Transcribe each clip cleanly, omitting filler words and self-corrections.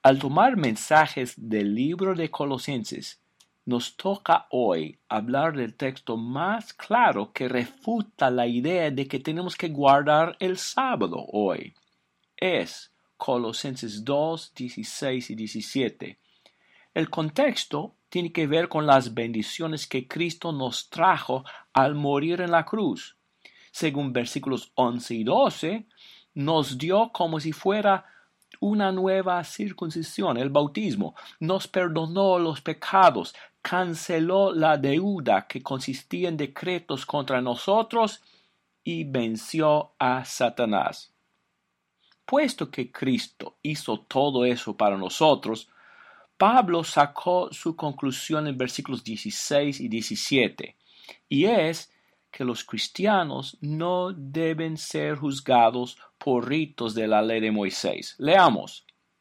Al tomar mensajes del libro de Colosenses, nos toca hoy hablar del texto más claro que refuta la idea de que tenemos que guardar el sábado hoy. Es Colosenses 2, 16 y 17. El contexto tiene que ver con las bendiciones que Cristo nos trajo al morir en la cruz. Según versículos 11 y 12, nos dio como si fuera una nueva circuncisión, el bautismo, nos perdonó los pecados, canceló la deuda que consistía en decretos contra nosotros y venció a Satanás. Puesto que Cristo hizo todo eso para nosotros, Pablo sacó su conclusión en versículos 16 y 17, y es que los cristianos no deben ser juzgados por ritos de la ley de Moisés. Leamos.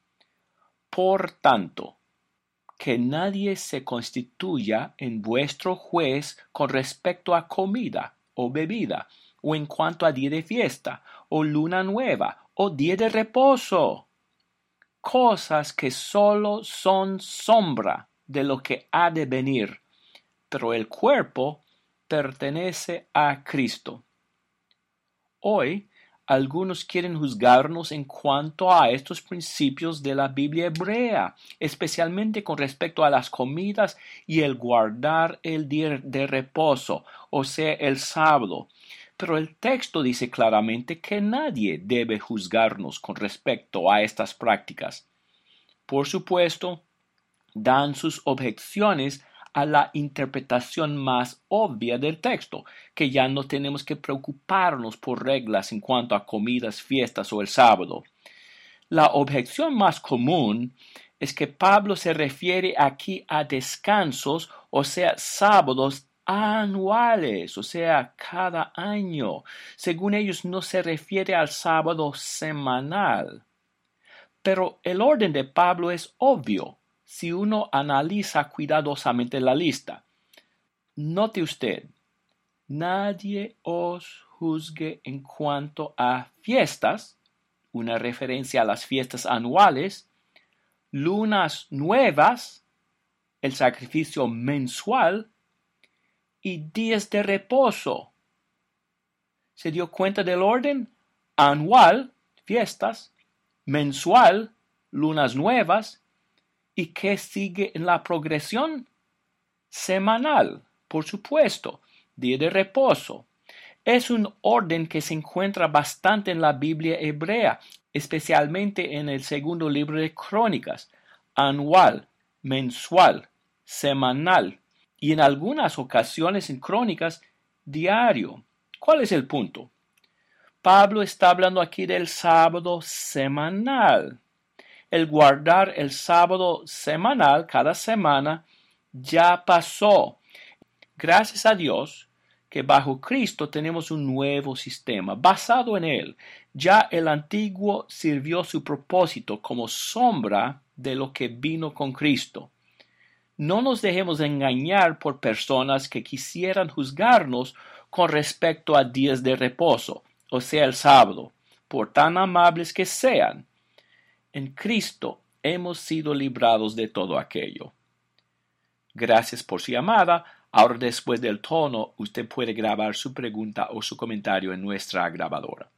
Por tanto, que nadie se constituya en vuestro juez con respecto a comida o bebida, o en cuanto a día de fiesta, o luna nueva, o día de reposo. Cosas que solo son sombra de lo que ha de venir, pero el cuerpo pertenece a Cristo. Hoy, algunos quieren juzgarnos en cuanto a estos principios de la Biblia hebrea, especialmente con respecto a las comidas y el guardar el día de reposo, o sea, el sábado. Pero el texto dice claramente que nadie debe juzgarnos con respecto a estas prácticas. Por supuesto, dan sus objeciones a la interpretación más obvia del texto, que ya no tenemos que preocuparnos por reglas en cuanto a comidas, fiestas o el sábado. La objeción más común es que Pablo se refiere aquí a descansos, o sea, sábados anuales, o sea, cada año. Según ellos, no se refiere al sábado semanal. Pero el orden de Pablo es obvio si uno analiza cuidadosamente la lista. Note usted, nadie os juzgue en cuanto a fiestas, una referencia a las fiestas anuales, lunas nuevas, el sacrificio mensual y días de reposo. ¿Se dio cuenta del orden? Anual, fiestas, mensual, lunas nuevas. ¿Y qué sigue en la progresión? Semanal, por supuesto, día de reposo. Es un orden que se encuentra bastante en la Biblia hebrea, especialmente en el segundo libro de Crónicas, anual, mensual, semanal y en algunas ocasiones en Crónicas, diario. ¿Cuál es el punto? Pablo está hablando aquí del sábado semanal. El guardar el sábado semanal cada semana ya pasó. Gracias a Dios que bajo Cristo tenemos un nuevo sistema basado en Él. Ya el antiguo sirvió su propósito como sombra de lo que vino con Cristo. No nos dejemos engañar por personas que quisieran juzgarnos con respecto a días de reposo, o sea, el sábado, por tan amables que sean. En Cristo hemos sido librados de todo aquello. Gracias por su llamada. Ahora, después del tono, usted puede grabar su pregunta o su comentario en nuestra grabadora.